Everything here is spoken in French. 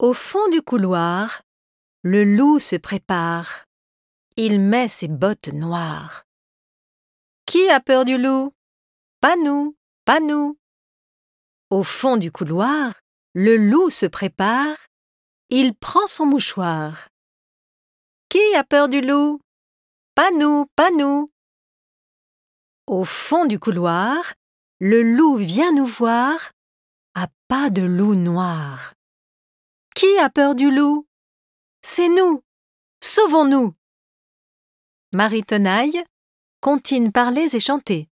Au fond du couloir, le loup se prépare. Il met ses bottes noires. Qui a peur du loup? Pas nous, pas nous. Au fond du couloir, le loup se prépare. Il prend son mouchoir. Qui a peur du loup? Pas nous, pas nous. Au fond du couloir, le loup vient nous voir à pas de loup noir. Qui a peur du loup? C'est nous. Sauvons-nous. Marie Tenaille, comptines parlées et chantées.